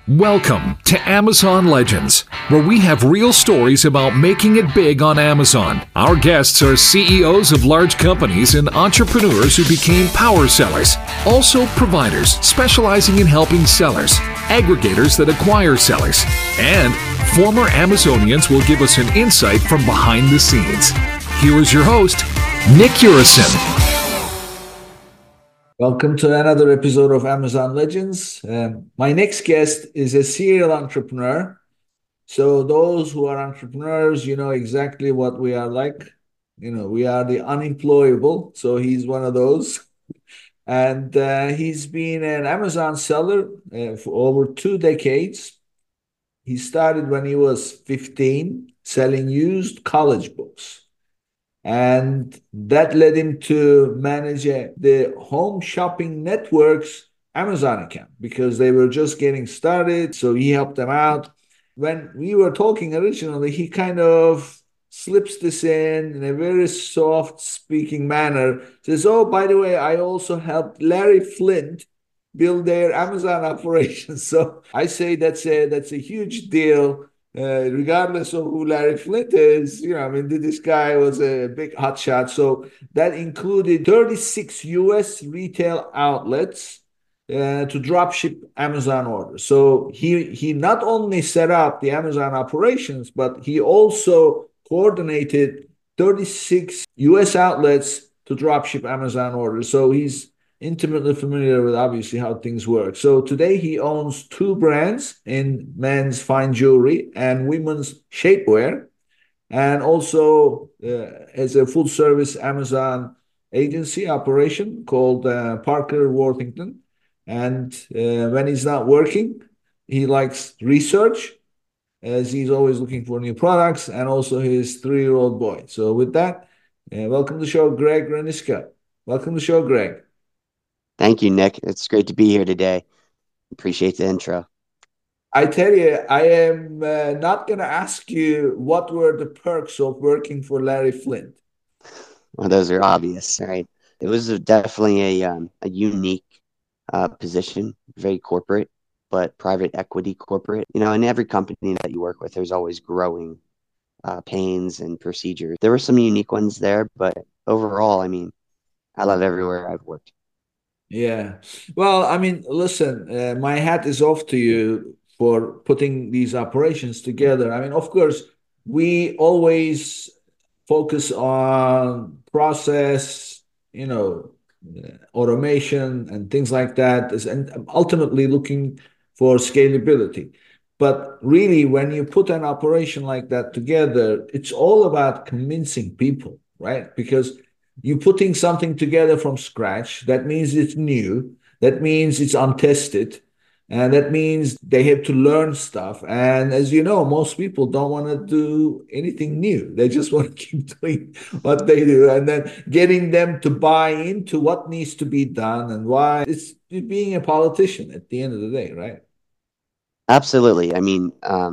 Welcome to Amazon Legends, where we have real stories about making it big on Amazon. Our guests are CEOs of large companies and entrepreneurs who became power sellers, also providers specializing in helping sellers, aggregators that acquire sellers, and former Amazonians will give us an insight from behind the scenes. Here is your host, Nick Urison. Welcome to another episode of Amazon Legends. My next guest is a serial entrepreneur. So those who are entrepreneurs, you know exactly what we are like. You know, we are the unemployable. So he's one of those. And he's been an Amazon seller for over 2 decades. He started when he was 15, selling used college books. And that led him to manage the home shopping network's Amazon account because they were just getting started. So he helped them out. When we were talking originally, he kind of slips this in a very soft speaking manner. Says, "Oh, by the way, I also helped Larry Flint build their Amazon operations." So I say that's a huge deal, regardless of who Larry Flint is. You know, I mean, this guy was a big hotshot. So that included 36 US retail outlets to drop ship Amazon orders. So he not only set up the Amazon operations, but he also coordinated 36 US outlets to drop ship Amazon orders. So he's intimately familiar with obviously how things work. So today he owns two brands in men's fine jewelry and women's shapewear, and also has a full service Amazon agency operation called Parker Worthington. And when he's not working, he likes research as he's always looking for new products, and also his 3-year-old boy. So with that, welcome to the show, Greg Reniska. Welcome to the show, Greg. Thank you, Nick. It's great to be here today. Appreciate the intro. I tell you, I am not going to ask you what were the perks of working for Larry Flint. Well, those are obvious, right? It was definitely a unique position, very corporate, but private equity corporate. You know, in every company that you work with, there's always growing pains and procedures. There were some unique ones there, but overall, I mean, I love everywhere I've worked. Yeah. Well, I mean, listen, my hat is off to you for putting these operations together. I mean, of course, we always focus on process, you know, automation and things like that, and ultimately looking for scalability. But really, when you put an operation like that together, it's all about convincing people, right? Because you're putting something together from scratch. That means it's new. That means it's untested. And that means they have to learn stuff. And as you know, most people don't want to do anything new. They just want to keep doing what they do. And then getting them to buy into what needs to be done and why. It's being a politician at the end of the day, right? Absolutely. I mean,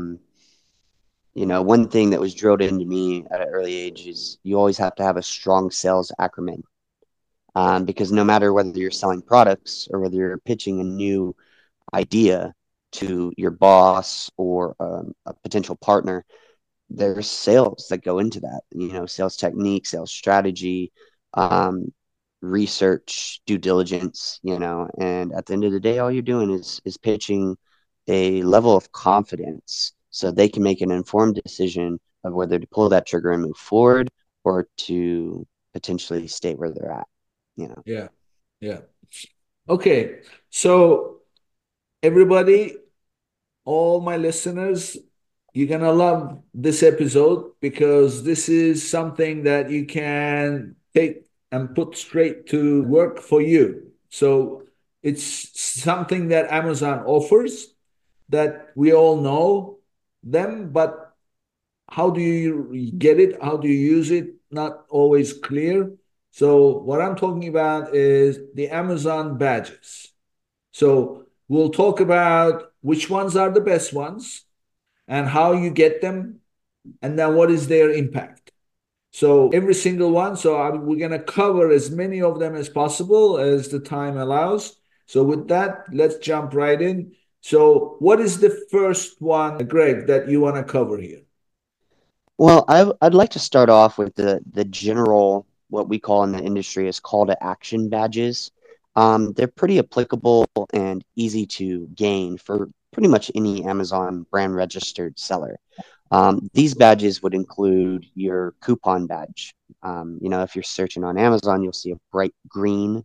you know, one thing that was drilled into me at an early age is you always have to have a strong sales acumen. Because no matter whether you're selling products or whether you're pitching a new idea to your boss or a potential partner, there's sales that go into that. You know, sales technique, sales strategy, um, research, due diligence. You know, and at the end of the day, all you're doing is pitching a level of confidence so they can make an informed decision of whether to pull that trigger and move forward or to potentially stay where they're at. You know. Yeah. Yeah. Okay. So everybody, all my listeners, you're going to love this episode because this is something that you can take and put straight to work for you. So it's something that Amazon offers that we all know them, but how do you get it? How do you use it? Not always clear. So what I'm talking about is the Amazon badges. So we'll talk about which ones are the best ones and how you get them, and then what is their impact. So every single one. So we're going to cover as many of them as possible as the time allows. So with that, let's jump right in. So what is the first one, Greg, that you want to cover here? Well, I'd like to start off with the general, what we call in the industry as call to action badges. They're pretty applicable and easy to gain for pretty much any Amazon brand registered seller. These badges would include your coupon badge. If you're searching on Amazon, you'll see a bright green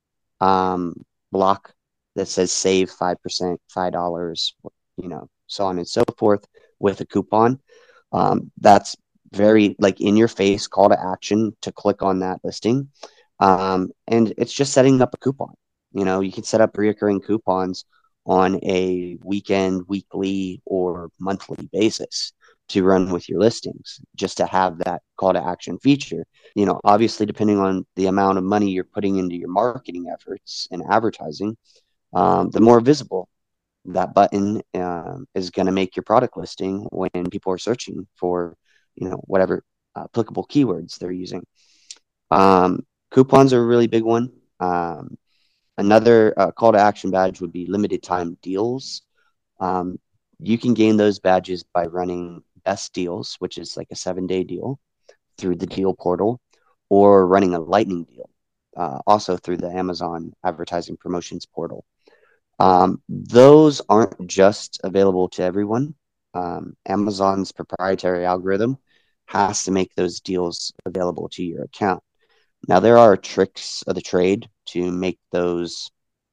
block that says save 5%, $5, so on and so forth with a coupon. That's very like in your face call to action to click on that listing. And it's just setting up a coupon. You can set up reoccurring coupons on a weekend, weekly, or monthly basis to run with your listings just to have that call to action feature. Obviously, depending on the amount of money you're putting into your marketing efforts and advertising, the more visible that button is going to make your product listing when people are searching for, whatever applicable keywords they're using. Coupons are a really big one. Another call to action badge would be limited time deals. You can gain those badges by running best deals, which is like a 7-day deal through the deal portal, or running a lightning deal, also through the Amazon advertising promotions portal. Those aren't just available to everyone. Amazon's proprietary algorithm has to make those deals available to your account. Now, there are tricks of the trade to make those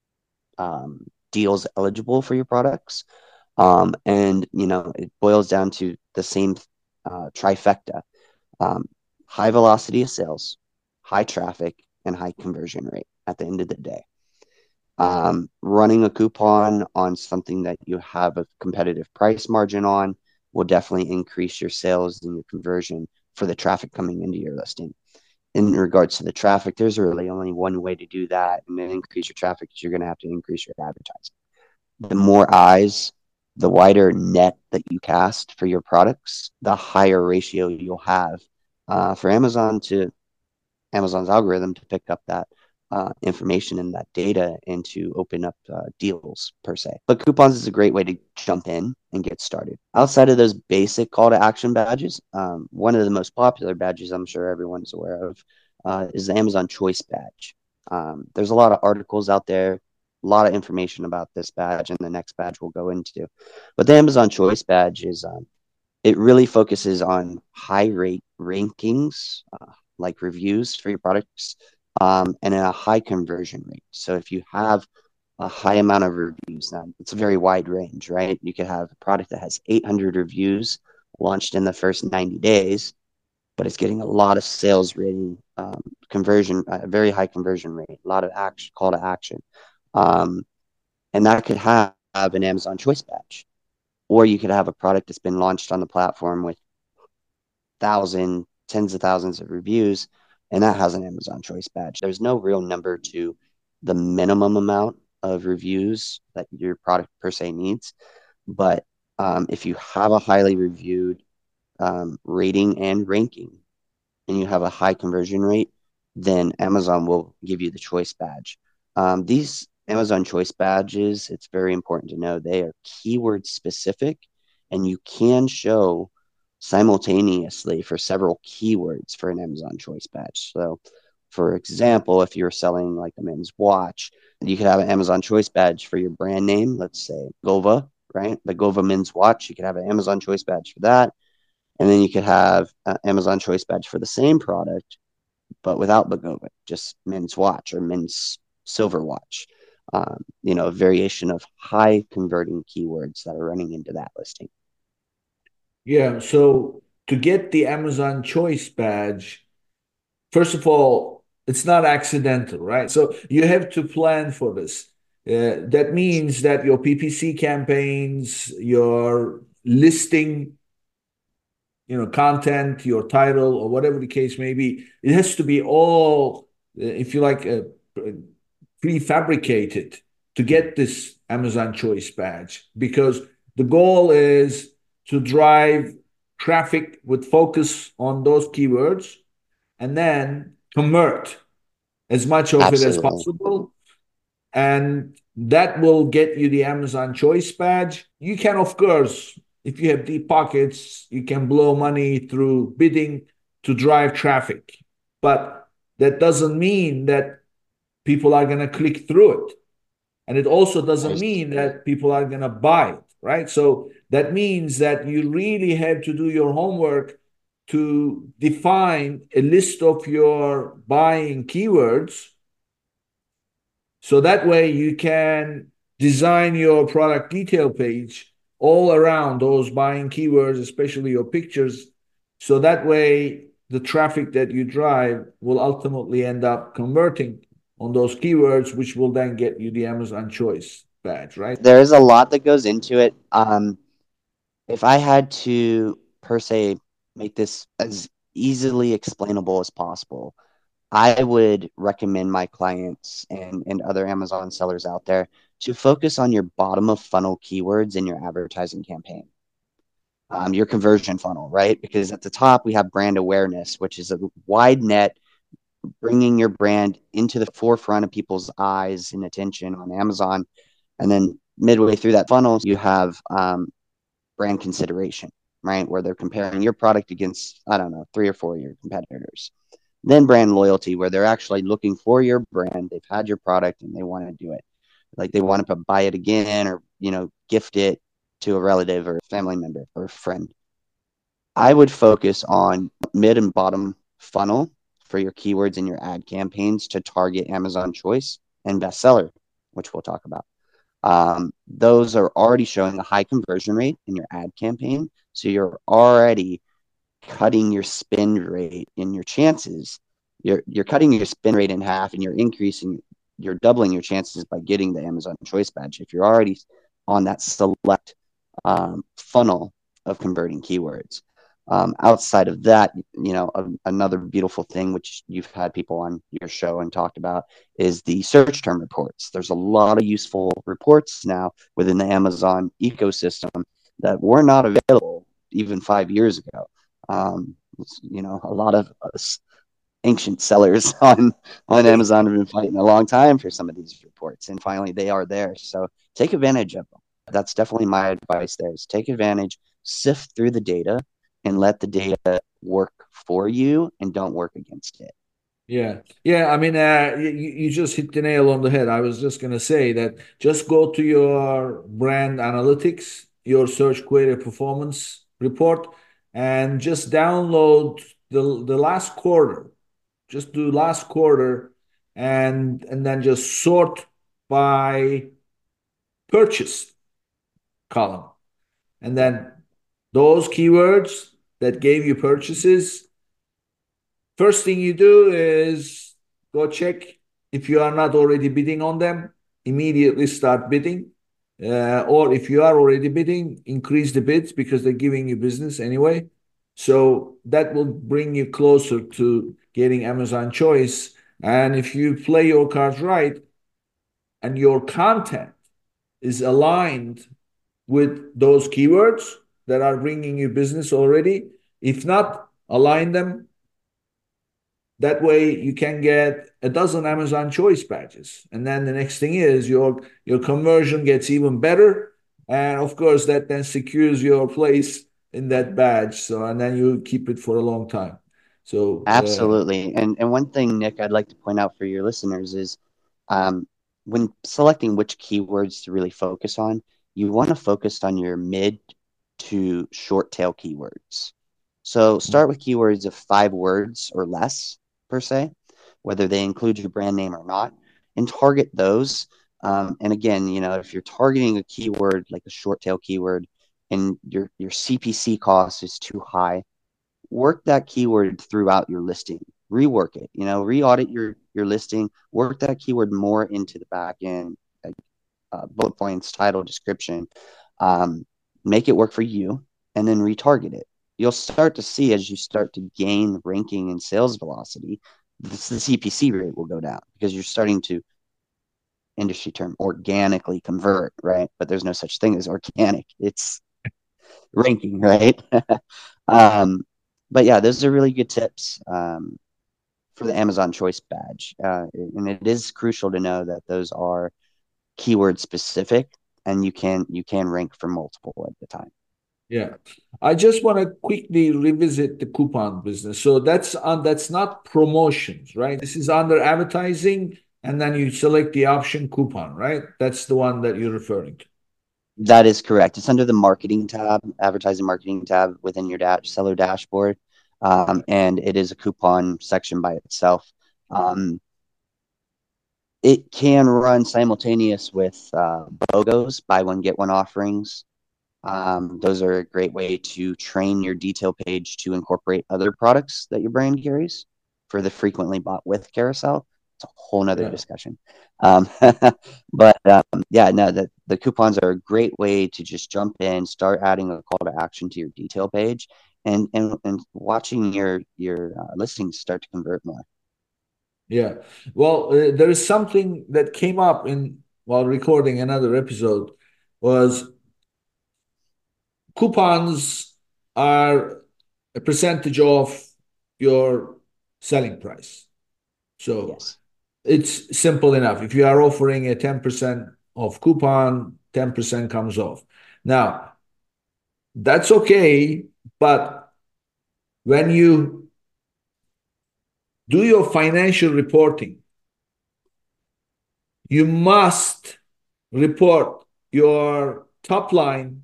deals eligible for your products. And it boils down to the same trifecta: high velocity of sales, high traffic, and high conversion rate at the end of the day. Running a coupon on something that you have a competitive price margin on will definitely increase your sales and your conversion for the traffic coming into your listing. In regards to the traffic, there's really only one way to do that and then increase your traffic is you're going to have to increase your advertising. The more eyes, the wider net that you cast for your products, the higher ratio you'll have for Amazon's algorithm to pick up that information and that data and to open up deals per se. But coupons is a great way to jump in and get started. Outside of those basic call to action badges, one of the most popular badges I'm sure everyone's aware of is the Amazon Choice badge. There's a lot of articles out there, a lot of information about this badge and the next badge we'll go into. But the Amazon Choice badge is it really focuses on high rate rankings, like reviews for your products, and a high conversion rate. So if you have a high amount of reviews, now it's a very wide range, right? You could have a product that has 800 reviews launched in the first 90 days, but it's getting a lot of sales rating, conversion, a very high conversion rate, a lot of action, call to action. And that could have an Amazon Choice badge. Or you could have a product that's been launched on the platform with tens of thousands of reviews, and that has an Amazon Choice badge. There's no real number to the minimum amount of reviews that your product per se needs. But if you have a highly reviewed rating and ranking, and you have a high conversion rate, then Amazon will give you the Choice badge. These Amazon Choice badges, it's very important to know they are keyword specific, and you can show simultaneously for several keywords for an Amazon Choice badge. So, for example, if you're selling like a men's watch, you could have an Amazon Choice badge for your brand name. Let's say Gova, right? The Gova men's watch. You could have an Amazon Choice badge for that. And then you could have an Amazon Choice badge for the same product, but without the Gova, just men's watch or men's silver watch. A variation of high converting keywords that are running into that listing. Yeah, so to get the Amazon Choice badge, first of all, it's not accidental, right? So you have to plan for this. That means that your PPC campaigns, your listing, content, your title, or whatever the case may be, it has to be all, if you like, prefabricated to get this Amazon Choice badge because the goal is to drive traffic with focus on those keywords and then convert as much of it as Absolutely. possible and that will get you the Amazon Choice badge. You can, of course, if you have deep pockets, you can blow money through bidding to drive traffic. But that doesn't mean that people are going to click through it. And it also doesn't mean that people are going to buy it, right? So that means that you really have to do your homework to define a list of your buying keywords. So that way you can design your product detail page all around those buying keywords, especially your pictures. So that way the traffic that you drive will ultimately end up converting on those keywords, which will then get you the Amazon Choice badge, right? There is a lot that goes into it. If I had to, per se, make this as easily explainable as possible, I would recommend my clients and other Amazon sellers out there to focus on your bottom of funnel keywords in your advertising campaign, your conversion funnel, right? Because at the top, we have brand awareness, which is a wide net, bringing your brand into the forefront of people's eyes and attention on Amazon. And then midway through that funnel, you have brand consideration, right? Where they're comparing your product against, I don't know, 3 or 4 of your competitors. Then brand loyalty, where they're actually looking for your brand. They've had your product and they want to do it. Like they want to buy it again or, gift it to a relative or family member or friend. I would focus on mid and bottom funnel for your keywords in your ad campaigns to target Amazon Choice and bestseller, which we'll talk about. Those are already showing a high conversion rate in your ad campaign. So you're already cutting your spend rate in your chances. You're cutting your spend rate in half and you're doubling your chances by getting the Amazon Choice badge. If you're already on that select funnel of converting keywords. Outside of that, another beautiful thing, which you've had people on your show and talked about, is the search term reports. There's a lot of useful reports now within the Amazon ecosystem that were not available even 5 years ago. A lot of us ancient sellers on Amazon have been fighting a long time for some of these reports, and finally they are there. So take advantage of them. That's definitely my advice there, is take advantage, sift through the data, and let the data work for you and don't work against it. Yeah. Yeah. I mean, you just hit the nail on the head. I was just going to say that just go to your brand analytics, your search query performance report, and just download the last quarter. Just do last quarter and then just sort by purchase column. And then those keywords that gave you purchases, first thing you do is go check if you are not already bidding on them, immediately start bidding. Or if you are already bidding, increase the bids because they're giving you business anyway. So that will bring you closer to getting Amazon Choice. And if you play your cards right and your content is aligned with those keywords that are bringing you business already, if not, align them. That way you can get a dozen Amazon Choice badges. And then the next thing is your conversion gets even better. And of course, that then secures your place in that badge. So, and then you keep it for a long time. So, Absolutely. And one thing, Nick, I'd like to point out for your listeners is when selecting which keywords to really focus on, you want to focus on your mid to short tail keywords. So start with keywords of 5 words or less, per se, whether they include your brand name or not, and target those. And again, if you're targeting a keyword like a short tail keyword and your CPC cost is too high, work that keyword throughout your listing. Rework it, re-audit your listing, work that keyword more into the back end, like bullet points, title, description, make it work for you, and then retarget it. You'll start to see, as you start to gain ranking and sales velocity, the CPC rate will go down because you're starting to, industry term, organically convert, right? But there's no such thing as organic. It's ranking, right? But yeah, those are really good tips for the Amazon Choice badge. And it is crucial to know that those are keyword specific, and you can rank for multiple at the time. Yeah. I just want to quickly revisit the coupon business. So that's not promotions, right? This is under advertising, and then you select the option coupon, right? That's the one that you're referring to. That is correct. It's under the marketing tab, advertising marketing tab within your seller dashboard. And it is a coupon section by itself. It can run simultaneous with BOGOs, buy one, get one offerings. Those are a great way to train your detail page to incorporate other products that your brand carries for the frequently bought with carousel. It's a whole nother discussion. But yeah, no, the coupons are a great way to just jump in, start adding a call to action to your detail page, and watching your listings start to convert more. Yeah. Well, there is something that came up while recording another episode was coupons are a percentage of your selling price. So Yes. it's simple enough. If you are offering a 10% off coupon, 10% comes off. Now, that's okay, but when you do your financial reporting, you must report your top line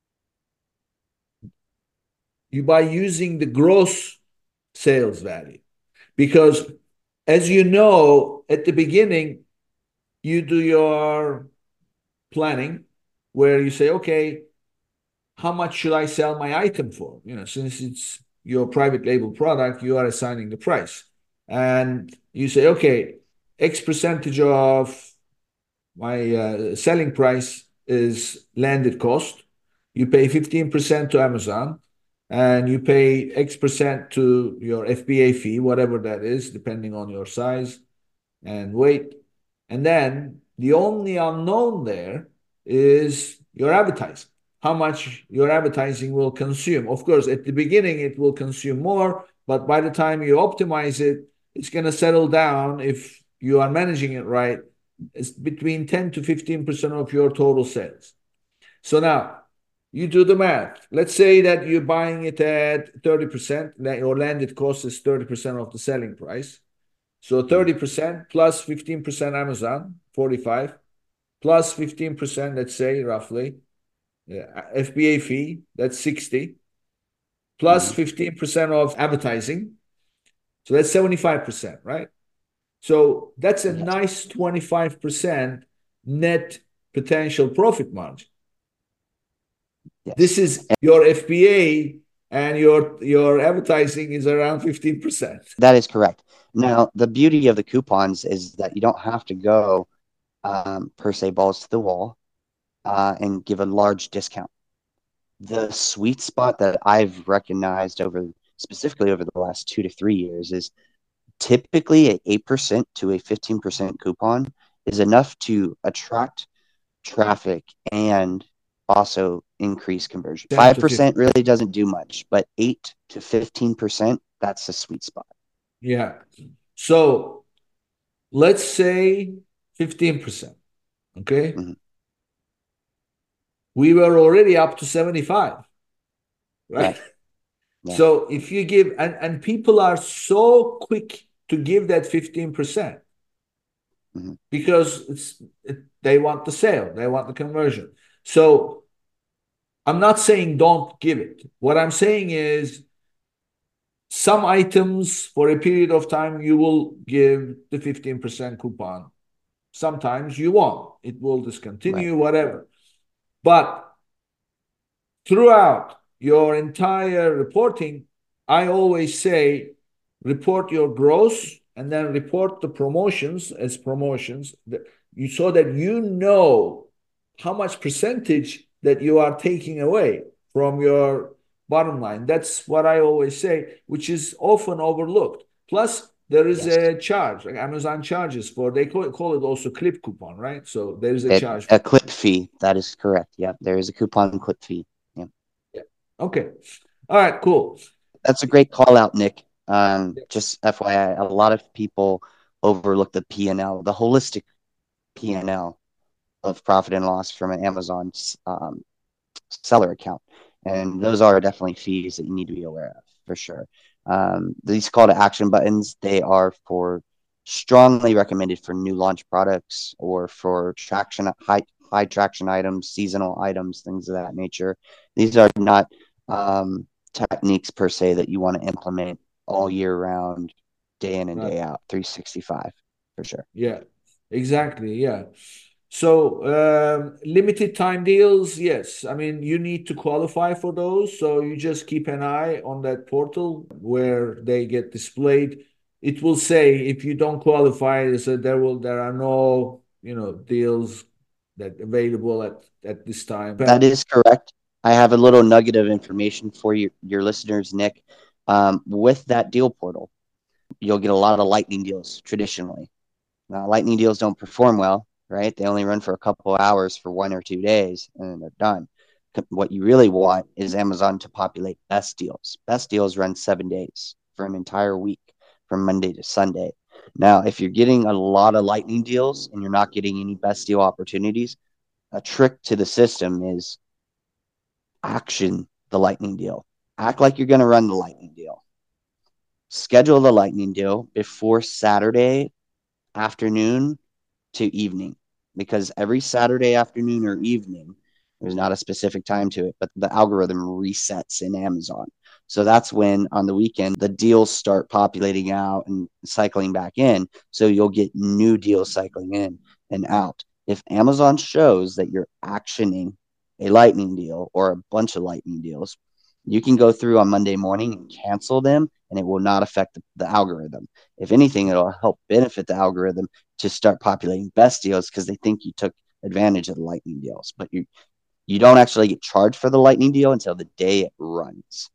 by using the gross sales value. Because as you know, at the beginning, you do your planning where you say, okay, how much should I sell my item for? Since it's your private label product, you are assigning the price. And you say, okay, X percentage of my selling price is landed cost. You pay 15% to Amazon, and you pay X% to your FBA fee, whatever that is, depending on your size and weight. And then the only unknown there is your advertising, how much your advertising will consume. Of course, at the beginning, it will consume more, but by the time you optimize it, it's going to settle down if you are managing it right. It's between 10 to 15% of your total sales. So now you do the math. Let's say that you're buying it at 30%, your landed cost is 30% of the selling price. So 30% plus 15% Amazon, 45, plus 15%, let's say roughly, FBA fee, that's 60, plus 15% of advertising. So that's 75%, right? So that's a nice 25% net potential profit margin. Yes. This is your FBA, and your advertising is around 15%. That is correct. Now, the beauty of the coupons is that you don't have to go per se balls to the wall and give a large discount. The sweet spot that I've recognized specifically over the last 2 to 3 years is typically an 8% to a 15% coupon is enough to attract traffic and also increase conversion. 5% really doesn't do much, but 8 to 15%, that's a sweet spot. Yeah. So let's say 15%. Okay. Mm-hmm. We were already up to 75, right? Yeah. So if you give, and people are so quick to give that 15%, because they want the sale, they want the conversion. So I'm not saying don't give it. What I'm saying is some items for a period of time you will give the 15% coupon. Sometimes you won't. It will discontinue, whatever. But throughout your entire reporting, I always say report your gross and then report the promotions as promotions, so that you know how much percentage that you are taking away from your bottom line. That's what I always say, which is often overlooked. Plus, there is a charge, like Amazon charges they call it also clip coupon, right? So there is a charge. A clip fee. That is correct. Yeah, there is a coupon clip fee. Yeah. Okay. All right, cool. That's a great call out, Nick. Just FYI, a lot of people overlook the P&L, the holistic P&L of profit and loss from an Amazon seller account. And those are definitely fees that you need to be aware of for sure. These call to action buttons, they are for strongly recommended for new launch products or for high traction items, seasonal items, things of that nature. These are not techniques per se that you want to implement all year round, day in and Right. day out, 365 for sure. Yeah, exactly. Yeah. So, limited time deals, yes. I mean, you need to qualify for those. So you just keep an eye on that portal where they get displayed. It will say if you don't qualify, so there are no, deals that available at this time. That is correct. I have a little nugget of information for your listeners, Nick. With that deal portal, you'll get a lot of lightning deals traditionally. Now, lightning deals don't perform well, right? They only run for a couple of hours for 1 or 2 days and then they're done. What you really want is Amazon to populate best deals. Best deals run 7 days for an entire week from Monday to Sunday. Now, if you're getting a lot of lightning deals and you're not getting any best deal opportunities, a trick to the system is action the lightning deal. Act like you're going to run the lightning deal. Schedule the lightning deal before Saturday afternoon to evening, because every Saturday afternoon or evening, there's not a specific time to it, but the algorithm resets in Amazon. So that's when on the weekend the deals start populating out and cycling back in. So you'll get new deals cycling in and out. If Amazon shows that you're actioning a lightning deal or a bunch of lightning deals, you can go through on Monday morning and cancel them, and it will not affect the algorithm. If anything, it'll help benefit the algorithm to start populating best deals because they think you took advantage of the lightning deals, but you don't actually get charged for the lightning deal until the day it runs.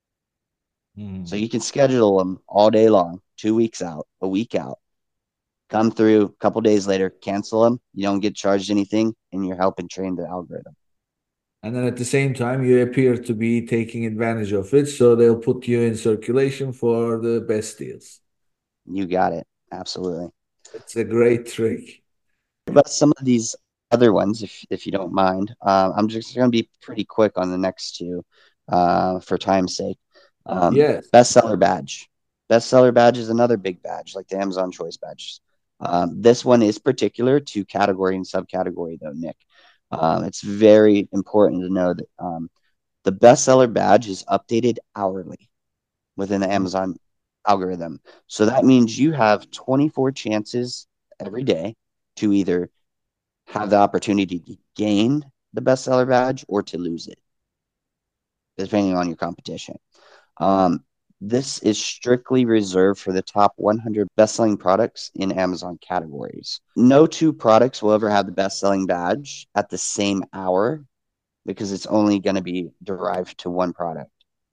So you can schedule them all day long, 2 weeks out, a week out, come through a couple days later, cancel them. You don't get charged anything, and you're helping train the algorithm. And then at the same time, you appear to be taking advantage of it. So they'll put you in circulation for the best deals. You got it. Absolutely. It's a great trick. But some of these other ones, if you don't mind, I'm just going to be pretty quick on the next two for time's sake. Yes. Bestseller badge. Bestseller badge is another big badge, like the Amazon Choice badges. This one is particular to category and subcategory, though, Nick. It's very important to know that the bestseller badge is updated hourly within the Amazon algorithm. So that means you have 24 chances every day to either have the opportunity to gain the bestseller badge or to lose it, depending on your competition. This is strictly reserved for the top 100 best-selling products in Amazon categories. No two products will ever have the best-selling badge at the same hour because it's only going to be derived to one product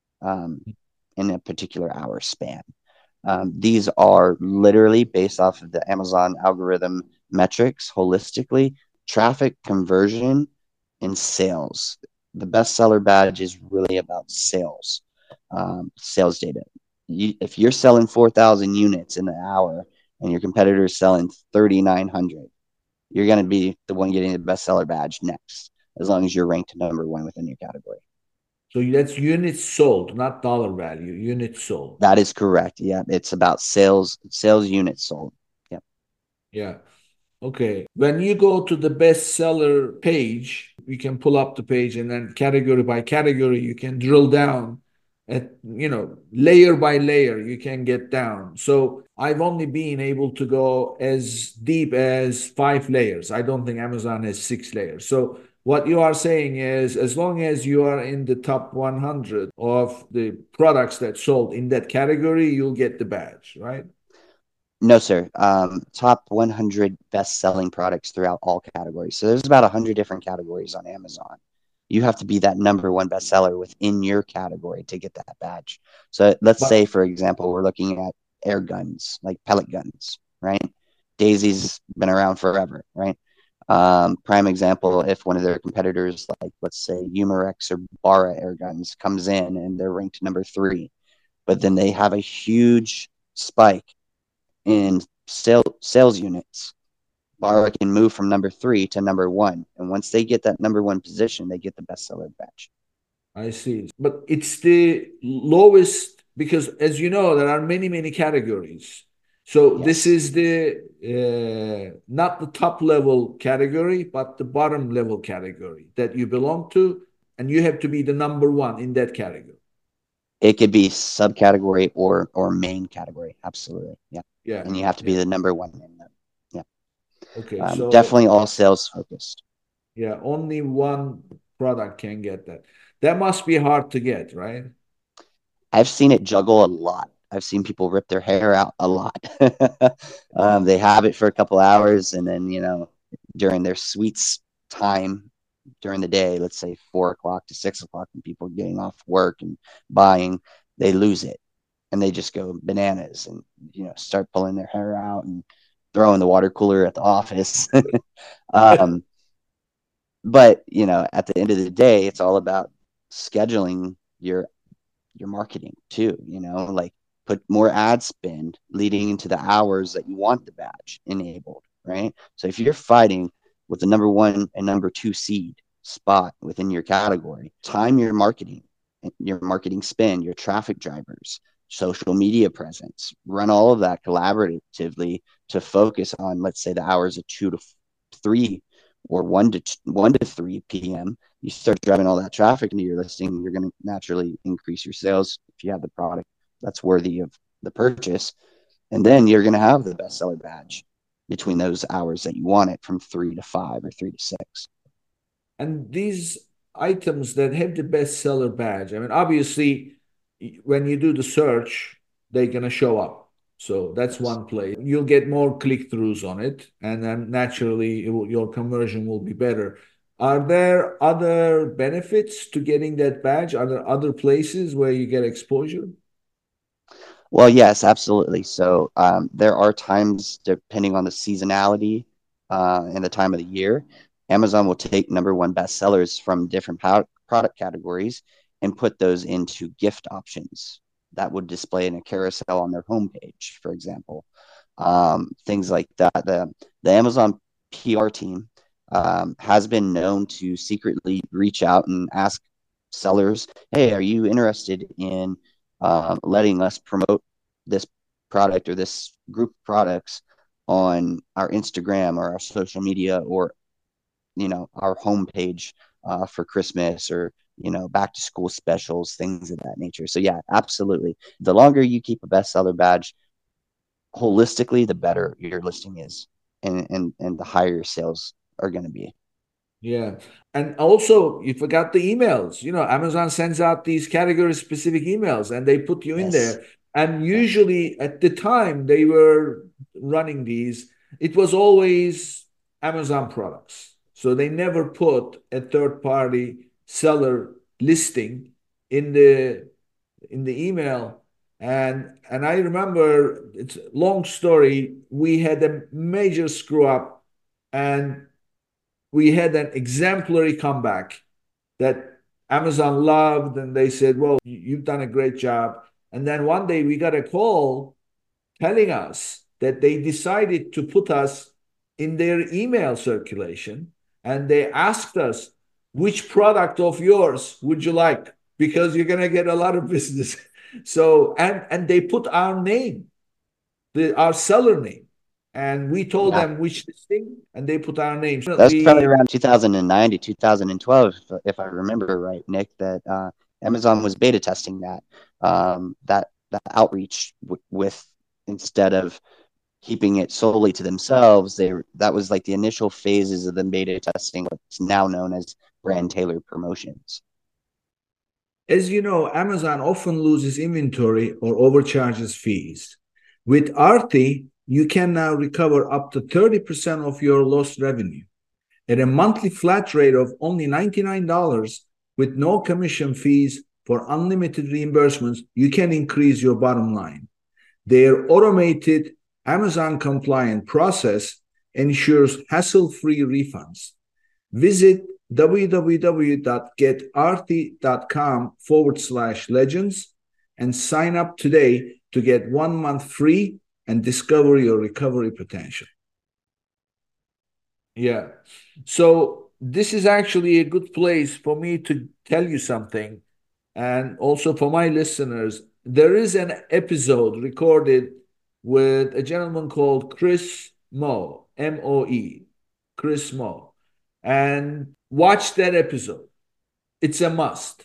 in a particular hour span. These are literally based off of the Amazon algorithm metrics holistically, traffic conversion, and sales. The bestseller badge is really about sales, sales data. If you're selling 4,000 units in the hour and your competitor is selling 3,900, you're going to be the one getting the bestseller badge next, as long as you're ranked number one within your category. So that's units sold, not dollar value, units sold. That is correct. Yeah, it's about sales units sold. Yep. Yeah. Okay. When you go to the bestseller page, you can pull up the page and then category by category, you can drill down at, layer by layer, you can get down. So I've only been able to go as deep as 5 layers. I don't think Amazon has 6 layers. So what you are saying is, as long as you are in the top 100 of the products that sold in that category, you'll get the badge, right? No, sir. Top 100 best-selling products throughout all categories. So there's about 100 different categories on Amazon. You have to be that number one bestseller within your category to get that badge. So let's But say, for example, we're looking at air guns, like pellet guns, right? Daisy's been around forever, right? Prime example, if one of their competitors, like let's say Umarex or Bara air guns, comes in and they're ranked number 3, but then they have a huge spike in sales units, bar can move from number 3 to number 1. And once they get that number 1 position, they get the bestseller badge. I see. But it's the lowest because, as you know, there are many, many categories. So this Yes. is the not the top level category, but the bottom level category that you belong to, and you have to be the number one in that category. It could be subcategory or main category. Absolutely. Yeah. Yeah, And you have to be yeah. the number 1 in that. Yeah. Okay, so Definitely all sales focused. yeah, only one product can get that. That must be hard to get, right? I've seen it juggle a lot. I've seen people rip their hair out a lot. They have it for a couple hours, and then during their sweets time during the day, let's say 4 o'clock to 6 o'clock, when people are getting off work and buying, they lose it, and they just go bananas and start pulling their hair out and throwing the water cooler at the office. um, but at the end of the day, it's all about scheduling your marketing too, like put more ad spend leading into the hours that you want the badge enabled, right? So if you're fighting with the number 1 and number 2 seed spot within your category, time your marketing spend, your traffic drivers, social media presence, run all of that collaboratively to focus on, let's say, the hours of 2 to 3 or 1 to 3 p.m. You start driving all that traffic into your listing, you're going to naturally increase your sales if you have the product that's worthy of the purchase. And then you're going to have the bestseller badge between those hours that you want it, from 3 to 5 or 3 to 6. And these items that have the bestseller badge, I mean, obviously, when you do the search, they're going to show up. So that's Yes. one place. You'll get more click-throughs on it, and then naturally, your conversion will be better. Are there other benefits to getting that badge? Are there other places where you get exposure? Well, yes, absolutely. So there are times, depending on the seasonality and the time of the year, Amazon will take number 1 bestsellers from different product categories and put those into gift options that would display in a carousel on their homepage, for example. Things like that. The Amazon PR team has been known to secretly reach out and ask sellers, "Hey, are you interested in letting us promote this product or this group of products on our Instagram or our social media, or our homepage for Christmas, or back to school specials, things of that nature." So yeah, absolutely. The longer you keep a bestseller badge, holistically, the better your listing is, and the higher your sales are going to be. Yeah. And also, you forgot the emails. Amazon sends out these category specific emails and they put you in Yes. there. And Yeah. usually at the time they were running these, it was always Amazon products. So they never put a third party seller listing in the email. And I remember, it's a long story. We had a major screw up, and we had an exemplary comeback that Amazon loved, and they said, "Well, you've done a great job." And then one day we got a call telling us that they decided to put us in their email circulation, and they asked us, "Which product of yours would you like? Because you're gonna get a lot of business." So and they put our name, our seller name. And we told Yeah. them which listing, and they put our name. That was probably Definitely, around 2009 to 2012, if I remember right, Nick, that Amazon was beta testing that outreach with, instead of keeping it solely to themselves, that was like the initial phases of the beta testing, what's now known as brand tailored promotions. as you know, Amazon often loses inventory or overcharges fees. With Arti, you can now recover up to 30% of your lost revenue at a monthly flat rate of only $99 with no commission fees. For unlimited reimbursements, you can increase your bottom line. Their automated Amazon compliant process ensures hassle-free refunds. Visit www.getarti.com/legends and sign up today to get 1 month free and discover your recovery potential. Yeah. So this is actually a good place for me to tell you something. And also for my listeners, there is an episode recorded with a gentleman called Chris Moe, Moe, Chris Moe. And watch that episode. It's a must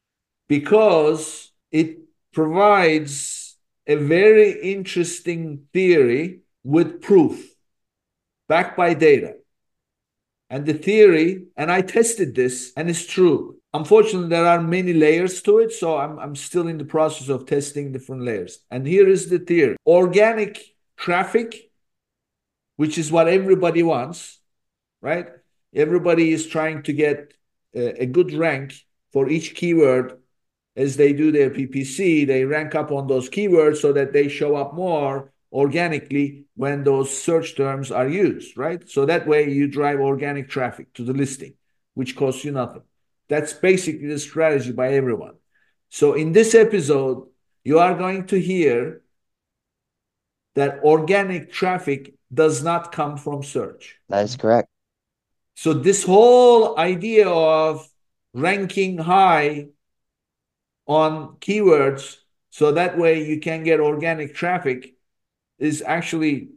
because it provides a very interesting theory with proof backed by data. And the theory, and I tested this, and it's true. Unfortunately, there are many layers to it, so I'm still in the process of testing different layers. And here is the theory: organic traffic, which is what everybody wants, right? Everybody is trying to get a good rank for each keyword as they do their PPC. They rank up on those keywords so that they show up more organically when those search terms are used, right? So that way you drive organic traffic to the listing, which costs you nothing. That's basically the strategy by everyone. So in this episode, you are going to hear that organic traffic does not come from search. That is correct. So this whole idea of ranking high on keywords so that way you can get organic traffic is actually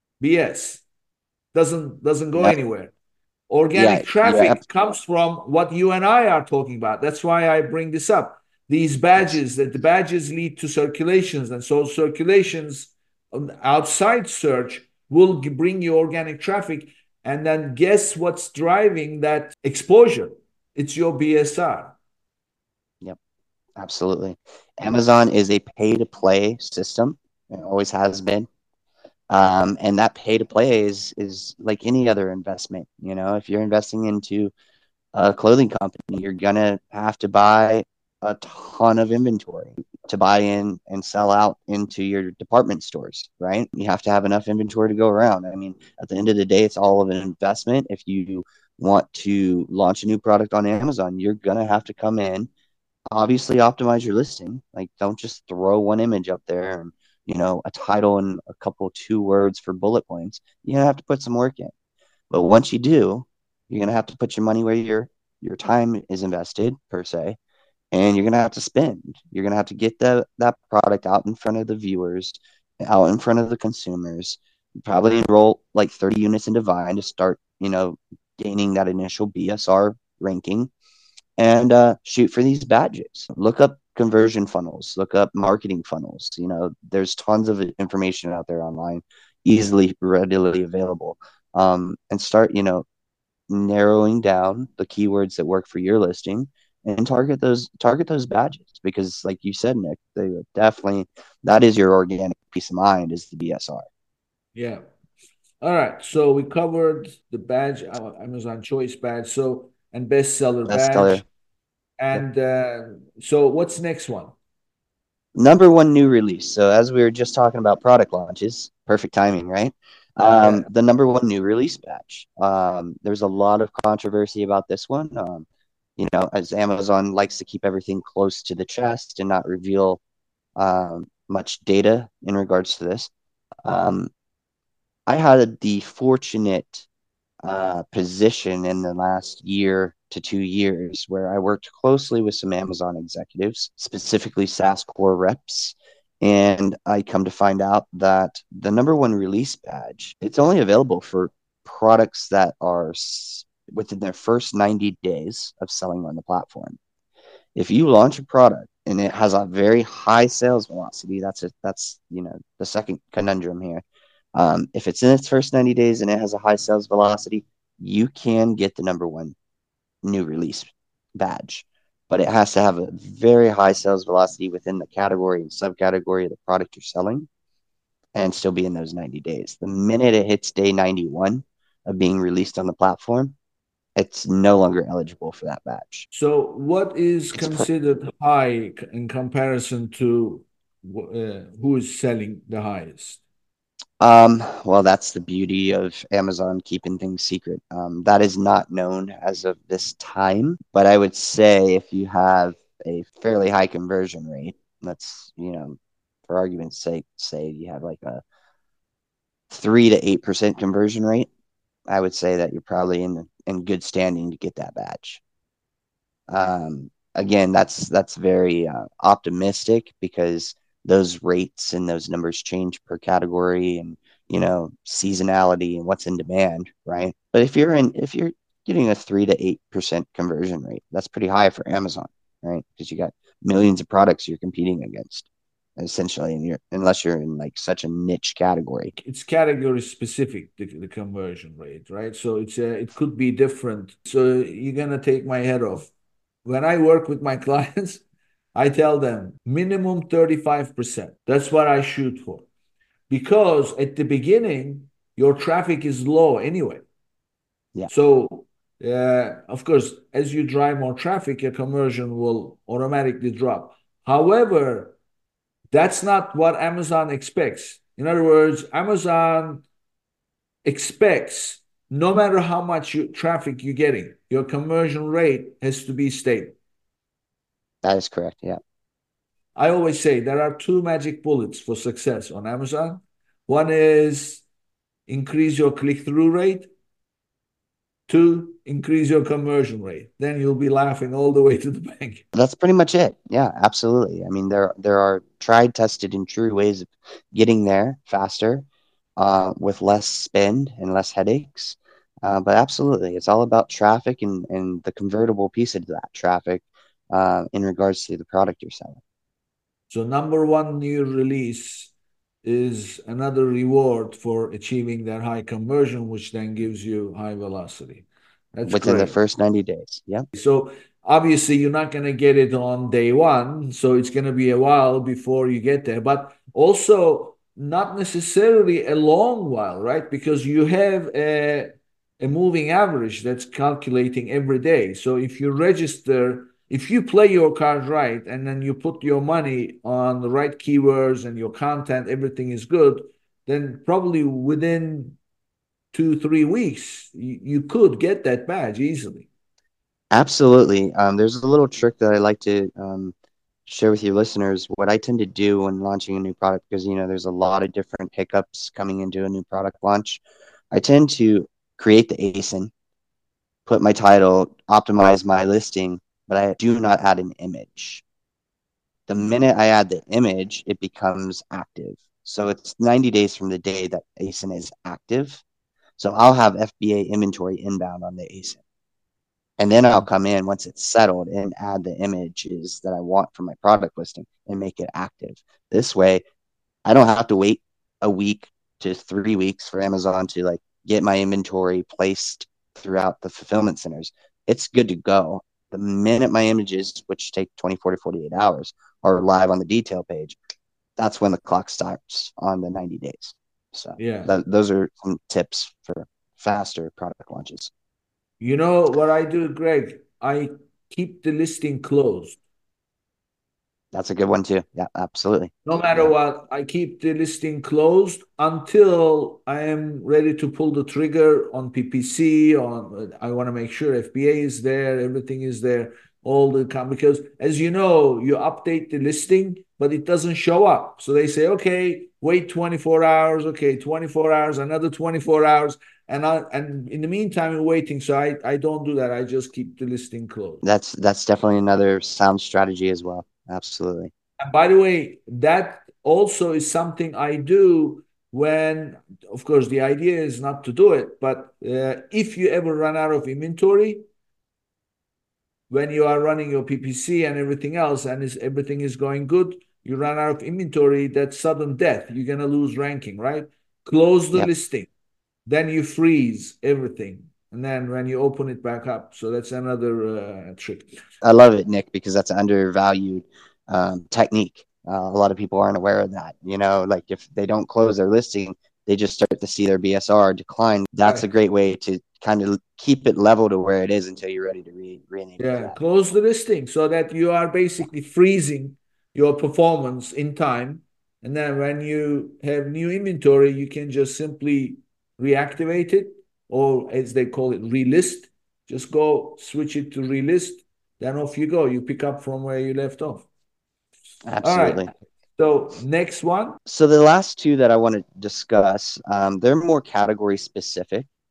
BS. Doesn't go Yep. anywhere. Yeah, Organic you're traffic comes from what you and I are talking about. That's why I bring this up. These yes. badges, that the badges lead to circulations, and so circulations outside search will bring you organic traffic. And then guess what's driving that exposure? It's your BSR. Yep, absolutely. Amazon is a pay to play system. It always has been. And that pay to play is like any other investment. You know, if you're investing into a clothing company, you're gonna have to buy a ton of inventory to buy in and sell out into your department stores, right? You have to have enough inventory to go around. I mean, at the end of the day, it's all of an investment. If you want to launch a new product on Amazon, you're gonna have to come in, obviously optimize your listing. Like, don't just throw one image up there and, a title and a couple two words for bullet points. You're gonna have to put some work in. But once you do, you're gonna have to put your money where your time is invested per se, and you're gonna have to spend. You're gonna have to get that product out in front of the viewers, out in front of the consumers. Probably enroll like 30 units into Vine to start, gaining that initial BSR ranking, and shoot for these badges. Look up conversion funnels, look up marketing funnels. There's tons of information out there online, easily, readily available. And start, narrowing down the keywords that work for your listing and target those badges, because like you said, Nick, they definitely, that is your organic peace of mind, is the BSR. Yeah. All right. So we covered the badge, Amazon Choice badge, so and bestseller Bestseller. badge. Yep. And so what's next one? Number one new release. So as we were just talking about product launches, perfect timing, right? Yeah. The number one new release batch. There's a lot of controversy about this one. As Amazon likes to keep everything close to the chest and not reveal much data in regards to this. Um, I had the fortunate position in the last year to 2 years where I worked closely with some Amazon executives, specifically SaaS core reps. And I come to find out that the number one release badge, it's only available for products that are within their first 90 days of selling on the platform. If you launch a product and it has a very high sales velocity, that's the second conundrum here. If it's in its first 90 days and it has a high sales velocity, you can get the number one new release badge, but it has to have a very high sales velocity within the category and subcategory of the product you're selling, and still be in those 90 days. The minute it hits day 91 of being released on the platform, it's no longer eligible for that badge. So what is It's considered high in comparison to who is selling the highest? Well, that's the beauty of Amazon keeping things secret. That is not known as of this time, but I would say if you have a fairly high conversion rate, let's, for argument's sake, say you have like a 3 to 8% conversion rate, I would say that you're probably in good standing to get that badge. Again, that's very optimistic because those rates and those numbers change per category and seasonality and what's in demand, right? But if you're getting a 3 to 8% conversion rate, that's pretty high for Amazon, right? Because you got millions of products you're competing against essentially, and unless you're in like such a niche category. It's category specific, the conversion rate, right? So it could be different. So you're gonna take my head off. When I work with my clients, I tell them minimum 35%. That's what I shoot for. Because at the beginning, your traffic is low anyway. Yeah. So, of course, as you drive more traffic, your conversion will automatically drop. However, that's not what Amazon expects. In other words, Amazon expects no matter how much traffic you're getting, your conversion rate has to be stable. That is correct. Yeah. I always say there are two magic bullets for success on Amazon. One is increase your click-through rate. Two, increase your conversion rate. Then you'll be laughing all the way to the bank. That's pretty much it. Yeah, absolutely. I mean, there are tried, tested, and true ways of getting there faster, with less spend and less headaches. But absolutely, it's all about traffic and the convertible piece of that traffic, in regards to the product you're selling. So number one new release is another reward for achieving that high conversion, which then gives you high velocity. That's Within the great. first 90 days. Yeah. So obviously you're not going to get it on day one, so it's going to be a while before you get there, but also not necessarily a long while, right? Because you have a moving average that's calculating every day. So if you play your cards right and then you put your money on the right keywords and your content, everything is good, then probably within 2, 3 weeks, you could get that badge easily. Absolutely. There's a little trick that I like to share with your listeners. What I tend to do when launching a new product, because there's a lot of different hiccups coming into a new product launch. I tend to create the ASIN, put my title, optimize my listing, but I do not add an image. The minute I add the image, it becomes active. So it's 90 days from the day that ASIN is active. So I'll have FBA inventory inbound on the ASIN. And then I'll come in once it's settled and add the images that I want for my product listing and make it active. This way, I don't have to wait a week to 3 weeks for Amazon to like get my inventory placed throughout the fulfillment centers. It's good to go. The minute my images, which take 24 to 48 hours, are live on the detail page, that's when the clock starts on the 90 days. So Yeah. those are some tips for faster product launches. You know what I do, Greg? I keep the listing closed. That's a good one too. Yeah, absolutely. No matter Yeah. what, I keep the listing closed until I am ready to pull the trigger on PPC. I want to make sure FBA is there, everything is there, all the time. Because as you know, you update the listing, but it doesn't show up. So they say, okay, wait 24 hours. Okay, 24 hours, another 24 hours. And in the meantime, you're waiting. So I don't do that. I just keep the listing closed. That's definitely another sound strategy as well. Absolutely. And by the way, that also is something I do when, of course, the idea is not to do it, but if you ever run out of inventory, when you are running your PPC and everything else, and everything is going good, you run out of inventory, that's sudden death. You're going to lose ranking, right? Close the Yep. listing. Then you freeze everything. And then when you open it back up. So that's another trick. I love it, Nick, because that's an undervalued technique. A lot of people aren't aware of that. Like if they don't close their listing, they just start to see their BSR decline. That's a Right. great way to kind of keep it level to where it is until you're ready to rename Yeah, that. close the listing so that you are basically freezing your performance in time. And then when you have new inventory, you can just simply reactivate it, or as they call it, relist. Just go switch it to relist. Then off you go. You pick up from where you left off. All right. Absolutely. So next one. So the last two that I want to discuss, they're more category specific.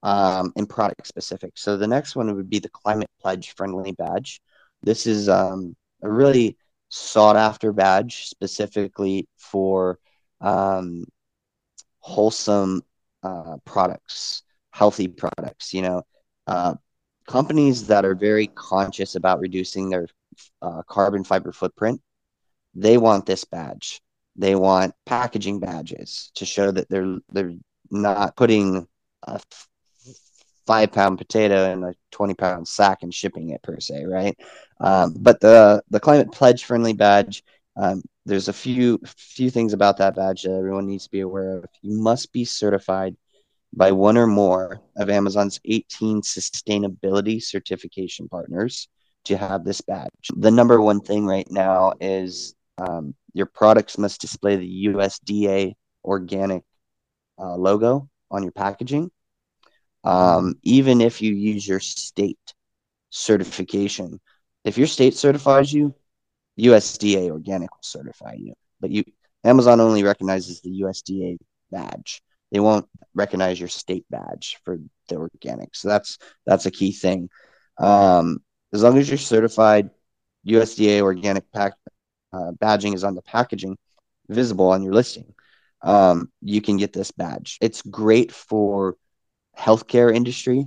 and product specific. So the next one would be the Climate Pledge Friendly badge. This is a really sought after badge specifically for um, wholesome products, healthy products. Uh, companies that are very conscious about reducing their carbon fiber footprint, they want this badge. They want packaging badges to show that they're not putting a 5 pound potato in a 20-pound sack and shipping it per se, right? But the Climate Pledge Friendly badge, there's a few things about that badge that everyone needs to be aware of. You must be certified by one or more of Amazon's 18 sustainability certification partners to have this badge. The number one thing right now is your products must display the USDA organic logo on your packaging. Even if you use your state certification, if your state certifies you, USDA organic will certify you. But Amazon only recognizes the USDA badge. They won't recognize your state badge for the organic. So that's a key thing. As long as you're certified, USDA organic badging is on the packaging, visible on your listing. You can get this badge. It's great for healthcare industry.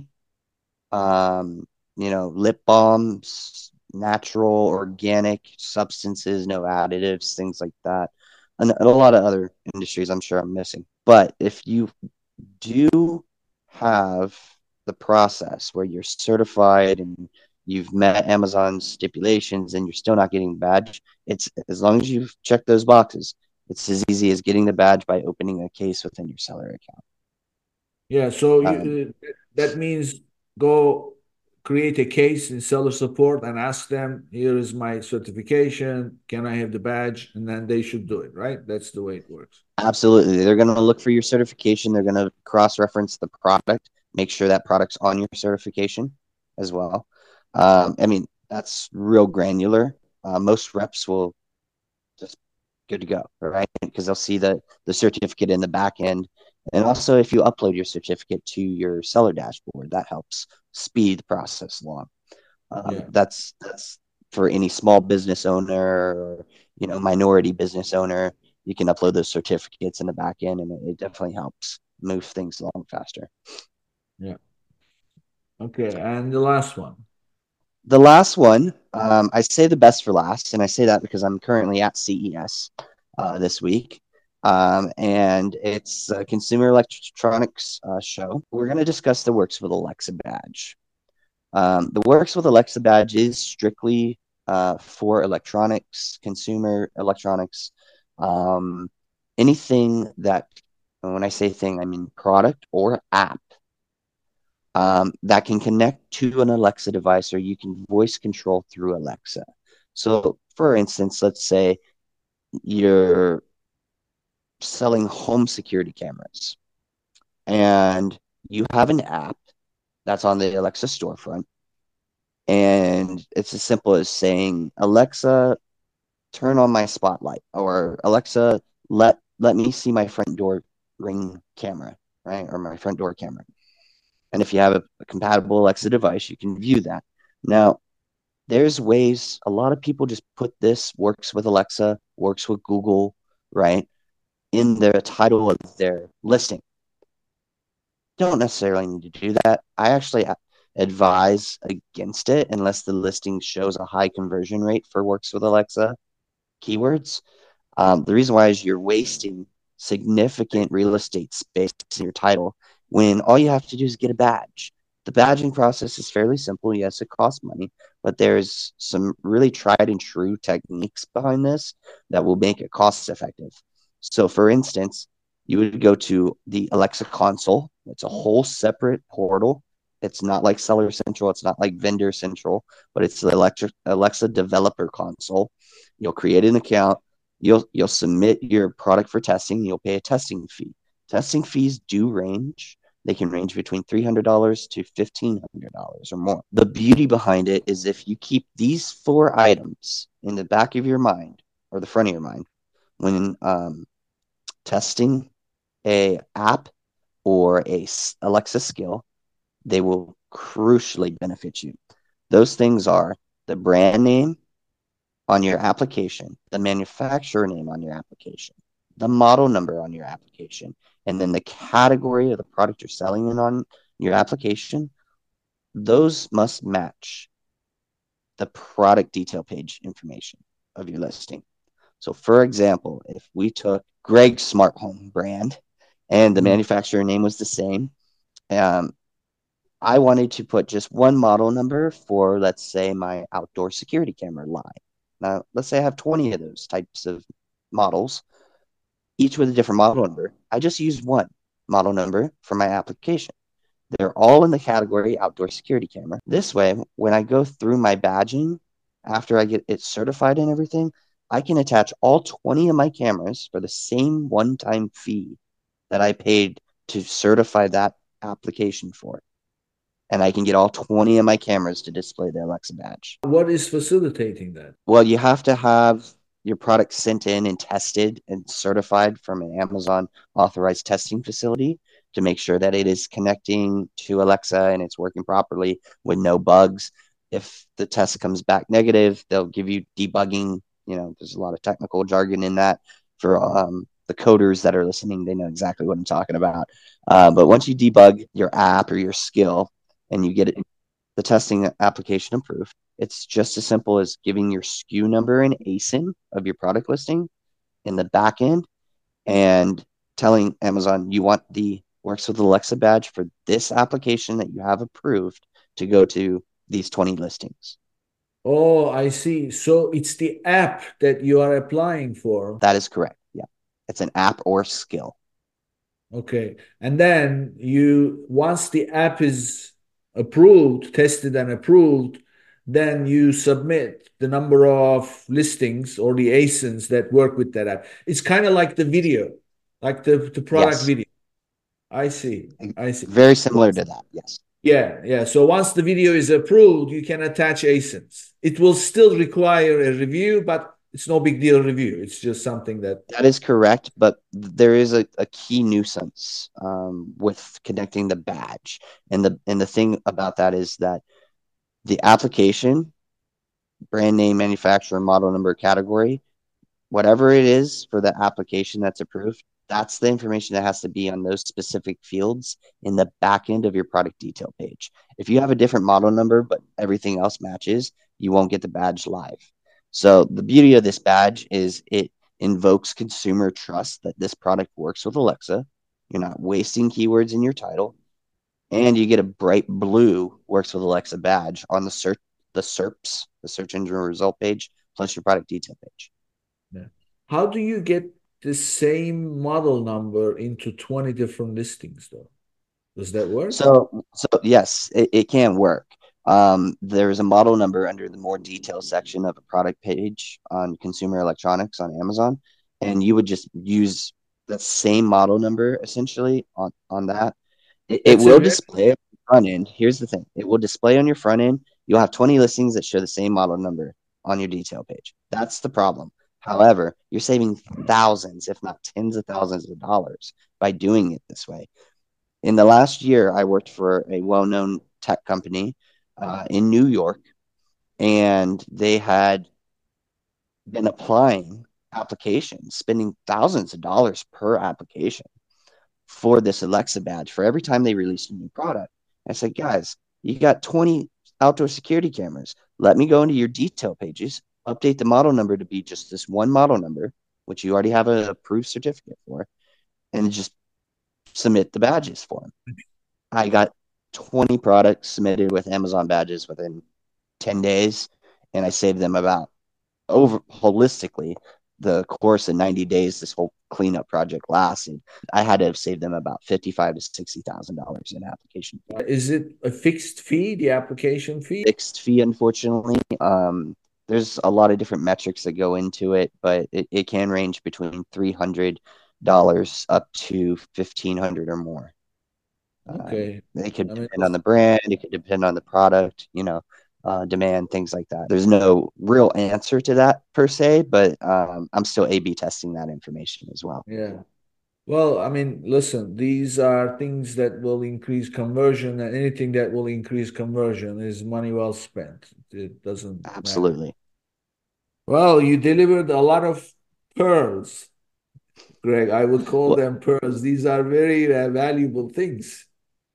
Lip balms, natural, organic substances, no additives, things like that. And a lot of other industries I'm sure I'm missing. But if you do have the process where you're certified and you've met Amazon's stipulations and you're still not getting the badge, it's as long as you've checked those boxes, it's as easy as getting the badge by opening a case within your seller account. Yeah, so Um, that means go create a case in seller support and ask them, here is my certification, can I have the badge? And then they should do it, right? That's the way it works. Absolutely. They're going to look for your certification. They're going to cross-reference the product, make sure that product's on your certification as well. That's real granular. Most reps will just good to go, right? Because they'll see the certificate in the back end. And also, if you upload your certificate to your seller dashboard, that helps speed the process along. Yeah. That's for any small business owner or minority business owner. You can upload those certificates in the back end, and it definitely helps move things along faster. Yeah. Okay. And the last one. The last one, I say the best for last, and I say that because I'm currently at CES this week. And it's a Consumer Electronics show. We're going to discuss the Works with Alexa badge. The Works with Alexa badge is strictly for electronics, consumer electronics, anything that, when I say thing, I mean product or app that can connect to an Alexa device, or you can voice control through Alexa. So, for instance, let's say you're selling home security cameras and you have an app that's on the Alexa storefront. And it's as simple as saying, Alexa, turn on my spotlight, or Alexa, let me see my front door ring camera, right? Or my front door camera. And if you have a compatible Alexa device, you can view that. Now, there's ways, a lot of people just put this works with Alexa, works with Google, right? In the title of their listing. Don't necessarily need to do that. I actually advise against it unless the listing shows a high conversion rate for works with Alexa keywords. The reason why is you're wasting significant real estate space in your title when all you have to do is get a badge. The badging process is fairly simple. Yes, it costs money, but there's some really tried and true techniques behind this that will make it cost effective. So, for instance, you would go to the Alexa console. It's a whole separate portal. It's not like Seller Central. It's not like Vendor Central, but it's the Alexa Developer Console. You'll create an account. You'll submit your product for testing. You'll pay a testing fee. Testing fees do range. They can range between $300 to $1,500 or more. The beauty behind it is if you keep these 4 items in the back of your mind or the front of your mind when testing a app or a Alexa skill, they will crucially benefit you. Those things are the brand name on your application, the manufacturer name on your application, the model number on your application, and then the category of the product you're selling in on your application. Those must match the product detail page information of your listing. So, for example, if we took Greg's Smart Home brand and the manufacturer name was the same, um, I wanted to put just one model number for, let's say, my outdoor security camera line. Now, let's say I have 20 of those types of models, each with a different model number. I just use one model number for my application. They're all in the category outdoor security camera. This way, when I go through my badging, after I get it certified and everything, I can attach all 20 of my cameras for the same one-time fee that I paid to certify that application for it. And I can get all 20 of my cameras to display the Alexa badge. What is facilitating that? Well, you have to have your product sent in and tested and certified from an Amazon authorized testing facility to make sure that it is connecting to Alexa and it's working properly with no bugs. If the test comes back negative, they'll give you debugging. You know, there's a lot of technical jargon in that for the coders that are listening. They know exactly what I'm talking about. But once you debug your app or your skill and you get it, the testing application approved, it's just as simple as giving your SKU number and ASIN of your product listing in the back end and telling Amazon you want the Works with Alexa badge for this application that you have approved to go to these 20 listings. Oh, I see. So it's the app that you are applying for. That is correct. Yeah. It's an app or skill. Okay. And then once the app is approved, tested and approved, then you submit the number of listings or the ASINs that work with that app. It's kind of like the video, like the product Yes. video. I see. I see. Very similar to that. Yes. Yeah, yeah. So once the video is approved, you can attach ASINs. It will still require a review, but it's no big deal review. It's just something that. That is correct, but there is a key nuisance with connecting the badge. And the thing about that is that the application, brand name, manufacturer, model number, category, whatever it is for the application that's approved, that's the information that has to be on those specific fields in the back end of your product detail page. If you have a different model number, but everything else matches, you won't get the badge live. So the beauty of this badge is it invokes consumer trust that this product works with Alexa. You're not wasting keywords in your title, and you get a bright blue works with Alexa badge on the SERPs, the search engine result page, plus your product detail page. Yeah. How do you get the same model number into 20 different listings, though? Does that work? So yes, it can work. There's a model number under the more detailed section of a product page on consumer electronics on Amazon, and you would just use the same model number essentially on that. It will display on the front end. Here's the thing. It will display on your front end. You'll have 20 listings that show the same model number on your detail page. That's the problem. However, you're saving thousands, if not tens of thousands of dollars by doing it this way. In the last year, I worked for a well-known tech company in New York, and they had been applying applications, spending thousands of dollars per application for this Alexa badge for every time they released a new product. I said, guys, you got 20 outdoor security cameras. Let me go into your detail pages, update the model number to be just this one model number, which you already have an approved certificate for, and just submit the badges for them. I got 20 products submitted with Amazon badges within 10 days, and I saved them about holistically the course of 90 days this whole cleanup project lasted. I had to have saved them about $55,000 to $60,000 in application fee. Is it a fixed fee, the application fee? Fixed fee, unfortunately. There's a lot of different metrics that go into it, but it can range between $300 up to $1,500 or more. Okay. It could depend on the brand. It could depend on the product, demand, things like that. There's no real answer to that per se, but I'm still A/B testing that information as well. Yeah. Well, I mean, listen, these are things that will increase conversion, and anything that will increase conversion is money well spent. It doesn't matter. Absolutely. Well, you delivered a lot of pearls, Greg. I would call Well, them pearls. These are very valuable things.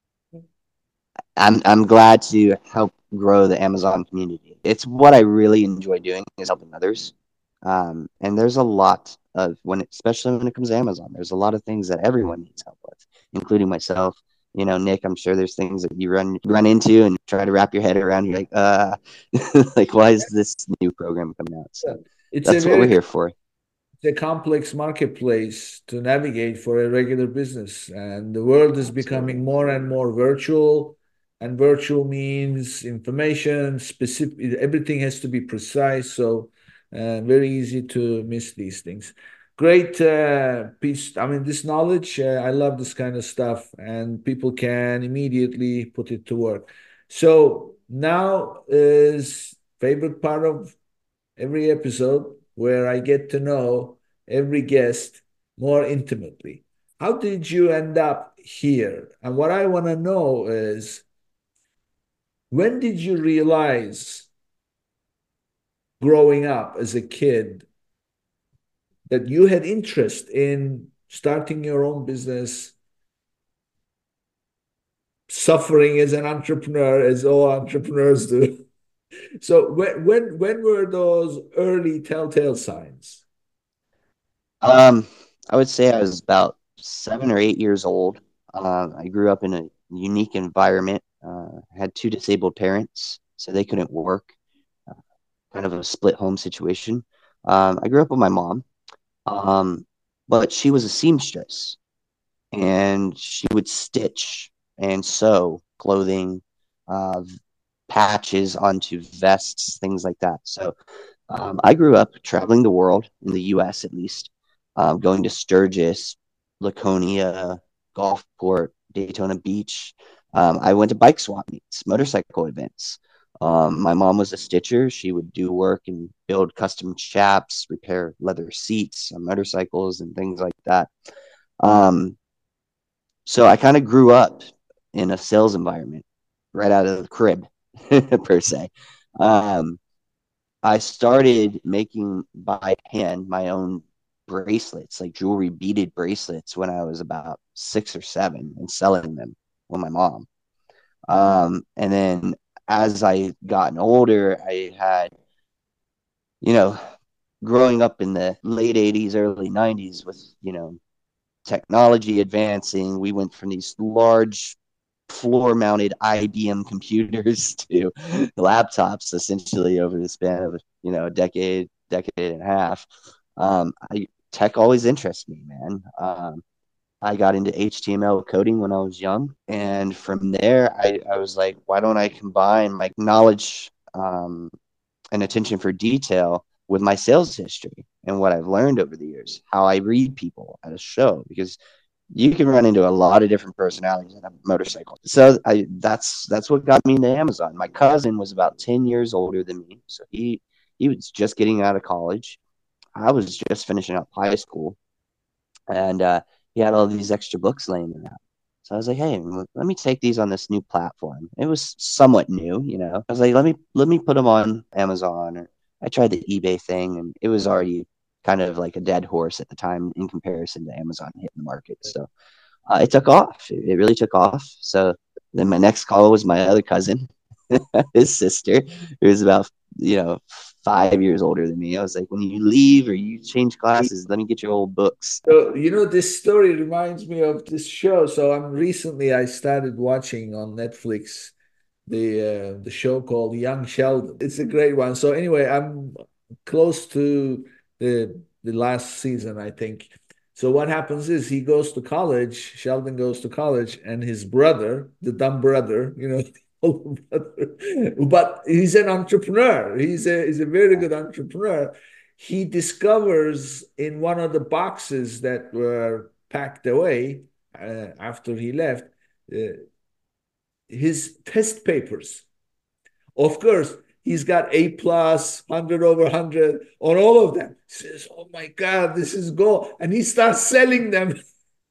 I'm glad to help grow the Amazon community. It's what I really enjoy doing is helping others. And there's a lot of especially when it comes to Amazon, there's a lot of things that everyone needs help with, including myself. You know, Nick, I'm sure there's things that you run into and try to wrap your head around. You're like, like, why is this new program coming out? So It's a that's what very we're here for. it's a complex marketplace to navigate for a regular business, and the world is Absolutely. becoming more and more virtual. And virtual means information specific. Everything has to be precise, so very easy to miss these things. Great piece. I mean, this knowledge. I love this kind of stuff, and people can immediately put it to work. So now is favorite part of every episode where I get to know every guest more intimately. How did you end up here? And what I want to know is when did you realize growing up as a kid that you had interest in starting your own business, suffering as an entrepreneur, as all entrepreneurs do? So when were those early telltale signs? Um, I would say I was about 7 or 8 years old. I grew up in a unique environment. Had two disabled parents, so they couldn't work. Uh, Kind of a split home situation. I grew up with my mom, um, but she was a seamstress, and she would stitch and sew clothing, uh, patches onto vests, things like that. So I grew up traveling the world in the U.S. at least, going to Sturgis, Laconia, Gulfport, Daytona Beach. I went to bike swap meets, motorcycle events. My mom was a stitcher. She would do work and build custom chaps, repair leather seats on motorcycles, and things like that. Um, so I kind of grew up in a sales environment right out of the crib, per se. Um, I started making by hand my own bracelets, like jewelry beaded bracelets, when I was about 6 or 7 and selling them with my mom. And then as I gotten older, I had, you know, growing up in the late 80s, early 90s with, technology advancing, we went from these large floor mounted IBM computers to laptops essentially over the span of a decade and a half. Tech always interests me, man. I got into HTML coding when I was young, and from there, I was like, why don't I combine my knowledge and attention for detail with my sales history and what I've learned over the years, how I read people at a show, because you can run into a lot of different personalities on a motorcycle. So that's what got me into Amazon. My cousin was about 10 years older than me, so he was just getting out of college. I was just finishing up high school, and he had all these extra books laying around. So I was like, "Hey, let me take these on this new platform." It was somewhat new, you know. I was like, "Let me put them on Amazon." Or I tried the eBay thing, and it was already kind of like a dead horse at the time in comparison to Amazon hitting the market. So it took off. It really took off. So then my next call was my other cousin, his sister, who was about 5 years older than me. I was like, when you leave or you change classes, let me get your old books. So, this story reminds me of this show. So, I started watching on Netflix the show called Young Sheldon. It's a great one. So, anyway, I'm close to the last season, I think. So, what happens is he goes to college, Sheldon goes to college, and his brother, the dumb brother, the older brother, but he's an entrepreneur. He's a very good entrepreneur. He discovers in one of the boxes that were packed away after he left uh, his test papers. Of course, he's got A+, 100 over 100 on all of them. He says, "Oh my God, this is gold," and he starts selling them.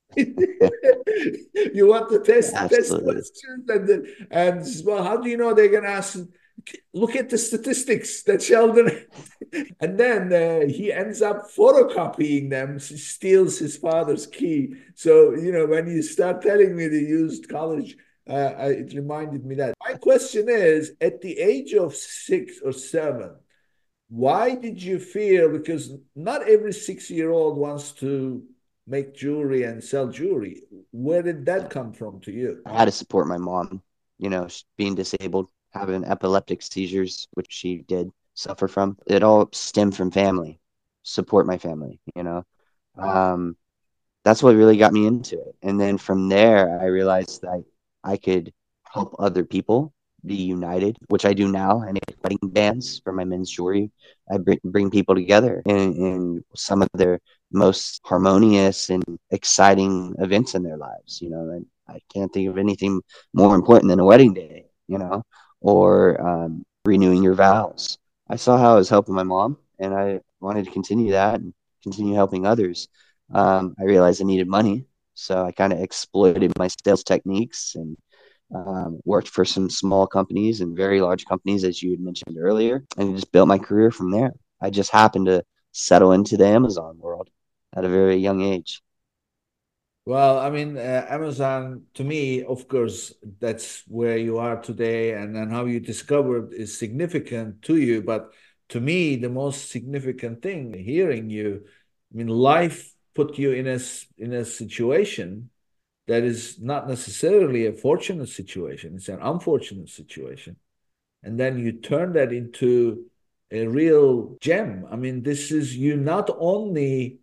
You want to test Absolutely. questions, and well, how do you know they're going to ask? Look at the statistics that Sheldon, and then he ends up photocopying them, steals his father's key. So when you start telling me they used college, it reminded me that. My question is, at the age of 6 or 7, why did you feel? Because not every 6-year-old wants to make jewelry and sell jewelry. Where did that come from to you? I had to support my mom, being disabled, having epileptic seizures, which she did suffer from. It all stemmed from family, support my family. Um, that's what really got me into it. And then from there, I realized that I could help other people be united, which I do now. I make wedding bands for my men's jewelry. I bring people together in some of their most harmonious and exciting events in their lives. And I can't think of anything more important than a wedding day, or renewing your vows. I saw how it was helping my mom, and I wanted to continue that and continue helping others. I realized I needed money, so I kind of exploited my sales techniques and worked for some small companies and very large companies, as you had mentioned earlier, and just built my career from there. I just happened to settle into the Amazon world at a very young age. Well, I mean, Amazon, to me, of course, that's where you are today, and then how you discovered is significant to you. But to me, the most significant thing, hearing you, I mean, life put you in a situation that is not necessarily a fortunate situation. It's an unfortunate situation. And then you turn that into a real gem. I mean, this is, you not only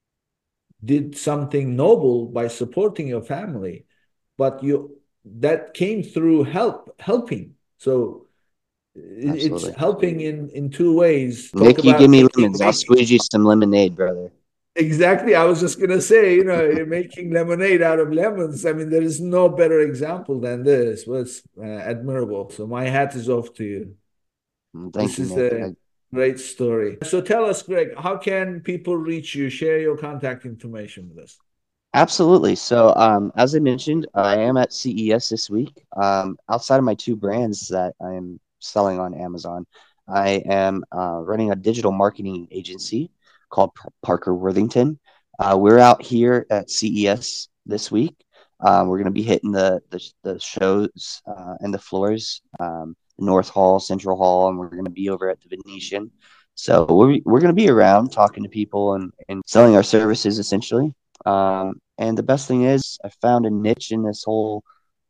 did something noble by supporting your family, but that came through helping. So it's Absolutely. helping in two ways. Talk Nick, you about give me making lemons. I'll squeeze you some lemonade, brother. exactly. I was just gonna say, you're making lemonade out of lemons. I mean, there is no better example than this. Well, it's admirable. So my hat is off to you. Thank This you, is Nick. a great story. So tell us, Greg, how can people reach you? Share your contact information with us. Absolutely. So, as I mentioned, I am at CES this week. Outside of my two brands that I am selling on Amazon, I am running a digital marketing agency called Parker Worthington. We're out here at CES this week. We're going to be hitting the shows and the floors, North Hall, Central Hall, and we're going to be over at the Venetian. So we're going to be around talking to people and selling our services essentially. And the best thing is, I found a niche in this whole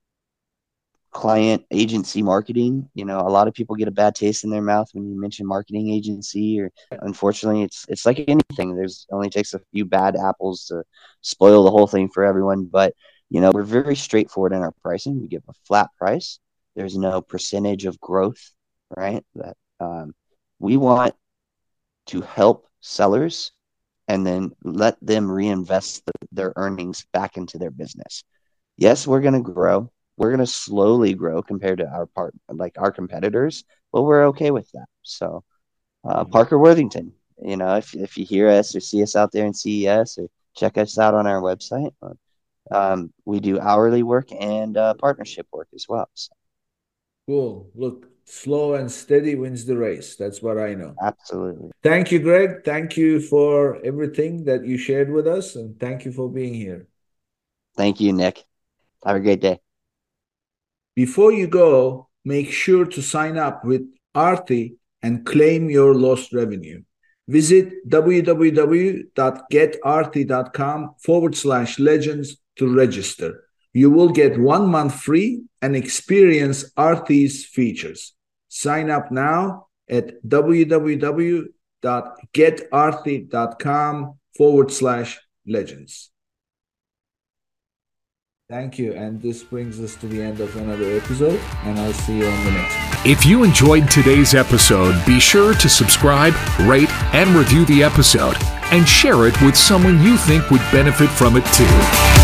client agency marketing. A lot of people get a bad taste in their mouth when you mention marketing agency, or unfortunately, it's like anything. There's only takes a few bad apples to spoil the whole thing for everyone. But we're very straightforward in our pricing. We give a flat price. There's no percentage of growth, right? That we want to help sellers and then let them reinvest their earnings back into their business. Yes, we're going to grow. We're going to slowly grow compared to our competitors, but we're okay with that. So, Parker Worthington, if you hear us or see us out there in CES or check us out on our website, we do hourly work and partnership work as well. So. Cool. Look, slow and steady wins the race. That's what I know. Absolutely. Thank you, Greg. Thank you for everything that you shared with us, and thank you for being here. Thank you, Nick. Have a great day. Before you go, make sure to sign up with Aarti and claim your lost revenue. Visit www.getaarti.com/legends to register. You will get 1 month free and experience Aarti's features. Sign up now at www.getaarti.com/legends. Thank you. And this brings us to the end of another episode, and I'll see you on the next one. If you enjoyed today's episode, be sure to subscribe, rate, and review the episode, and share it with someone you think would benefit from it too.